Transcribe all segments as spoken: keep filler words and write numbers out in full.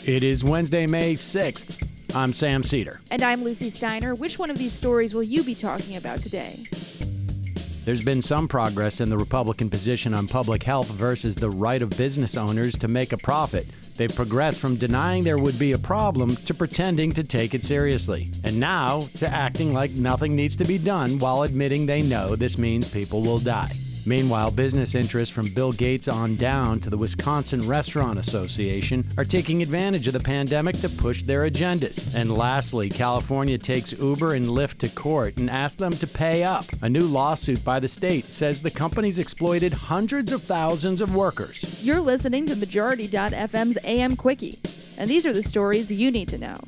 It is Wednesday, May sixth. I'm Sam Cedar. And I'm Lucy Steiner. Which one of these stories will you be talking about today? There's been some progress in the Republican position on public health versus the right of business owners to make a profit. They've progressed from denying there would be a problem to pretending to take it seriously. And now to acting like nothing needs to be done while admitting they know this means people will die. Meanwhile, business interests from Bill Gates on down to the Wisconsin Restaurant Association are taking advantage of the pandemic to push their agendas. And lastly, California takes Uber and Lyft to court and asks them to pay up. A new lawsuit by the state says the companies exploited hundreds of thousands of workers. You're listening to Majority dot F M's A M Quickie, and these are the stories you need to know.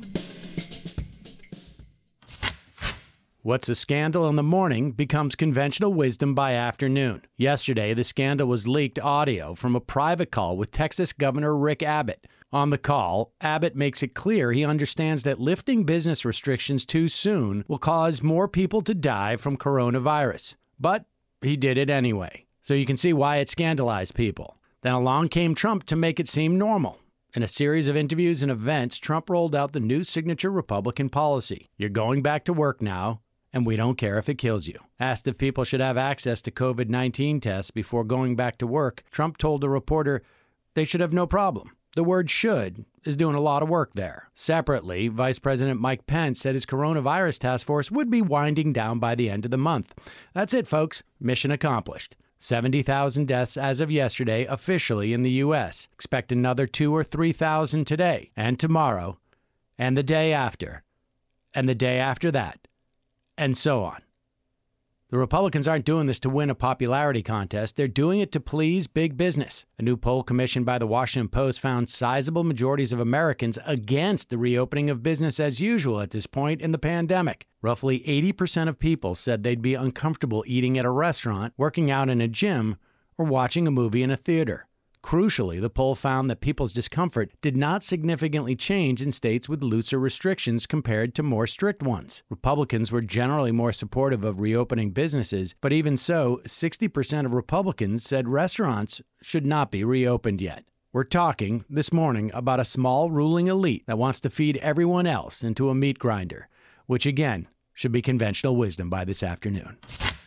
What's a scandal in the morning becomes conventional wisdom by afternoon. Yesterday, the scandal was leaked audio from a private call with Texas Governor Rick Abbott. On the call, Abbott makes it clear he understands that lifting business restrictions too soon will cause more people to die from coronavirus. But he did it anyway. So you can see why it scandalized people. Then along came Trump to make it seem normal. In a series of interviews and events, Trump rolled out the new signature Republican policy. You're going back to work now, and we don't care if it kills you. Asked if people should have access to covid nineteen tests before going back to work, Trump told a reporter they should have no problem. The word should is doing a lot of work there. Separately, Vice President Mike Pence said his coronavirus task force would be winding down by the end of the month. That's it, folks. Mission accomplished. seventy thousand deaths as of yesterday officially in the U S. Expect another two or three thousand today and tomorrow and the day after and the day after that. And so on. The Republicans aren't doing this to win a popularity contest. They're doing it to please big business. A new poll commissioned by the Washington Post found sizable majorities of Americans against the reopening of business as usual at this point in the pandemic. Roughly eighty percent of people said they'd be uncomfortable eating at a restaurant, working out in a gym, or watching a movie in a theater. Crucially, the poll found that people's discomfort did not significantly change in states with looser restrictions compared to more strict ones. Republicans were generally more supportive of reopening businesses, but even so, sixty percent of Republicans said restaurants should not be reopened yet. We're talking this morning about a small ruling elite that wants to feed everyone else into a meat grinder, which again should be conventional wisdom by this afternoon.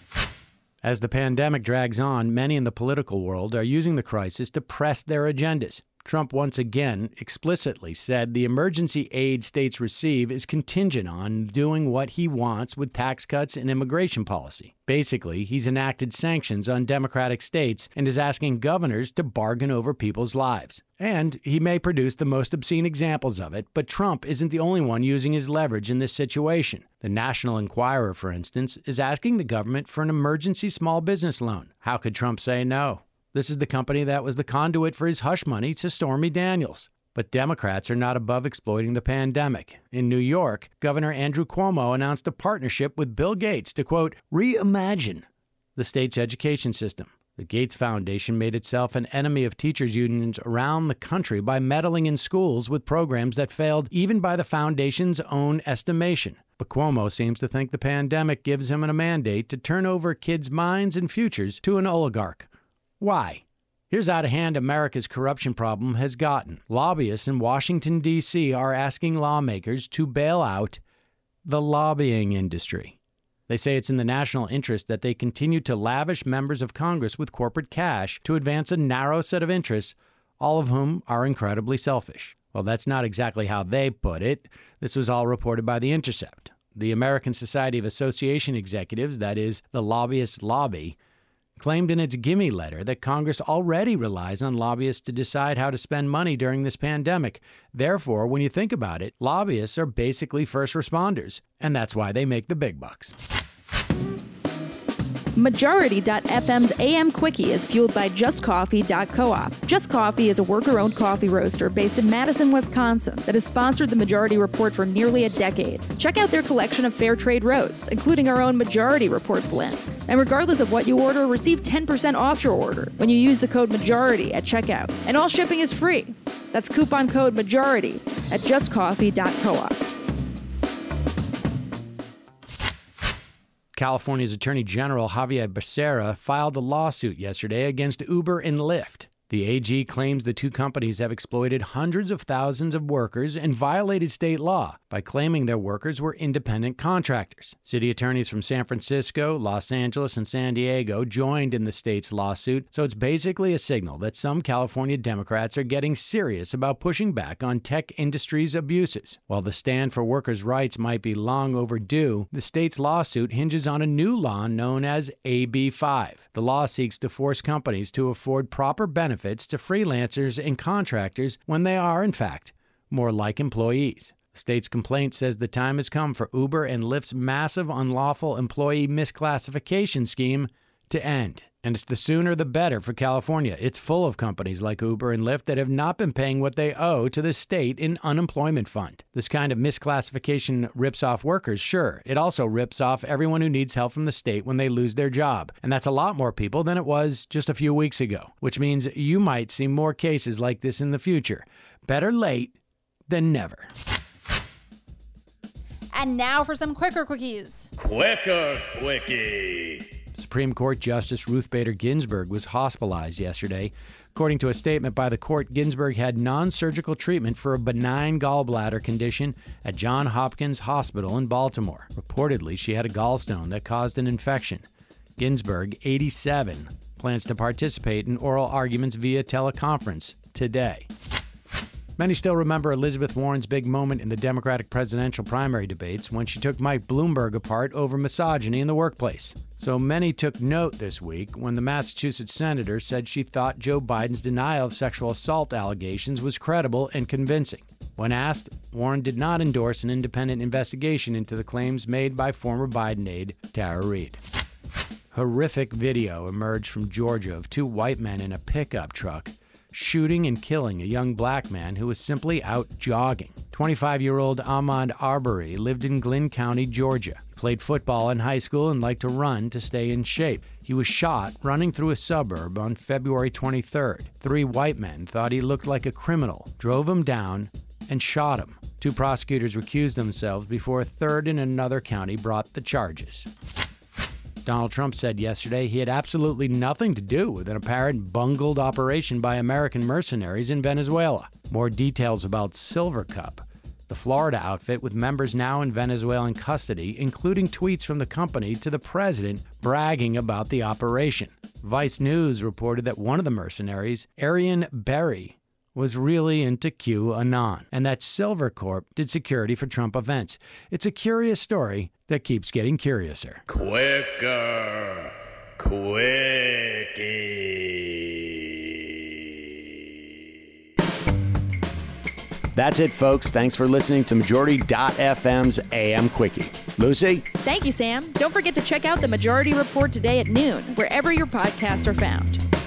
As the pandemic drags on, many in the political world are using the crisis to press their agendas. Trump once again explicitly said the emergency aid states receive is contingent on doing what he wants with tax cuts and immigration policy. Basically, he's enacted sanctions on Democratic states and is asking governors to bargain over people's lives. And he may produce the most obscene examples of it, but Trump isn't the only one using his leverage in this situation. The National Enquirer, for instance, is asking the government for an emergency small business loan. How could Trump say no? This is the company that was the conduit for his hush money to Stormy Daniels. But Democrats are not above exploiting the pandemic. In New York, Governor Andrew Cuomo announced a partnership with Bill Gates to, quote, reimagine the state's education system. The Gates Foundation made itself an enemy of teachers' unions around the country by meddling in schools with programs that failed even by the foundation's own estimation. But Cuomo seems to think the pandemic gives him a mandate to turn over kids' minds and futures to an oligarch. Why? Here's how out of hand America's corruption problem has gotten. Lobbyists in Washington, D C are asking lawmakers to bail out the lobbying industry. They say it's in the national interest that they continue to lavish members of Congress with corporate cash to advance a narrow set of interests, all of whom are incredibly selfish. Well, that's not exactly how they put it. This was all reported by The Intercept. The American Society of Association Executives, that is, the lobbyists' lobby, claimed in its gimme letter that Congress already relies on lobbyists to decide how to spend money during this pandemic. Therefore, when you think about it, lobbyists are basically first responders, and that's why they make the big bucks. Majority dot F M's A M Quickie is fueled by Just Coffee dot coop. Just Coffee is a worker-owned coffee roaster based in Madison, Wisconsin that has sponsored the Majority Report for nearly a decade. Check out their collection of fair trade roasts, including our own Majority Report blend. And regardless of what you order, receive ten percent off your order when you use the code MAJORITY at checkout. And all shipping is free. That's coupon code MAJORITY at Just Coffee dot coop. California's Attorney General Xavier Becerra filed a lawsuit yesterday against Uber and Lyft. The A G claims the two companies have exploited hundreds of thousands of workers and violated state law by claiming their workers were independent contractors. City attorneys from San Francisco, Los Angeles, and San Diego joined in the state's lawsuit, so it's basically a signal that some California Democrats are getting serious about pushing back on tech industry's abuses. While the stand for workers' rights might be long overdue, the state's lawsuit hinges on a new law known as A B five. The law seeks to force companies to afford proper benefits to freelancers and contractors when they are, in fact, more like employees. The state's complaint says the time has come for Uber and Lyft's massive unlawful employee misclassification scheme to end. And it's the sooner the better for California. It's full of companies like Uber and Lyft that have not been paying what they owe to the state in unemployment fund. This kind of misclassification rips off workers, sure. It also rips off everyone who needs help from the state when they lose their job. And that's a lot more people than it was just a few weeks ago, which means you might see more cases like this in the future. Better late than never. And now for some quicker quickies. Quicker quickie. Supreme Court Justice Ruth Bader Ginsburg was hospitalized yesterday. According to a statement by the court, Ginsburg had non-surgical treatment for a benign gallbladder condition at Johns Hopkins Hospital in Baltimore. Reportedly, she had a gallstone that caused an infection. Ginsburg, eighty-seven, plans to participate in oral arguments via teleconference today. Many still remember Elizabeth Warren's big moment in the Democratic presidential primary debates when she took Mike Bloomberg apart over misogyny in the workplace. So many took note this week when the Massachusetts senator said she thought Joe Biden's denial of sexual assault allegations was credible and convincing. When asked, Warren did not endorse an independent investigation into the claims made by former Biden aide Tara Reade. Horrific video emerged from Georgia of two white men in a pickup truck shooting and killing a young black man who was simply out jogging. twenty-five-year-old Ahmaud Arbery lived in Glynn County, Georgia. He played football in high school and liked to run to stay in shape. He was shot running through a suburb on February twenty-third. Three white men thought he looked like a criminal, drove him down, and shot him. Two prosecutors recused themselves before a third in another county brought the charges. Donald Trump said yesterday he had absolutely nothing to do with an apparent bungled operation by American mercenaries in Venezuela. More details about Silver Cup, the Florida outfit with members now in Venezuelan custody, including tweets from the company to the president bragging about the operation. Vice News reported that one of the mercenaries, Arian Berry, was really into QAnon, and that Silver Corp did security for Trump events. It's a curious story that keeps getting curiouser. Quicker quickie. That's it, folks. Thanks for listening to Majority dot F M's A M Quickie. Lucy? Thank you, Sam. Don't forget to check out the Majority Report today at noon, wherever your podcasts are found.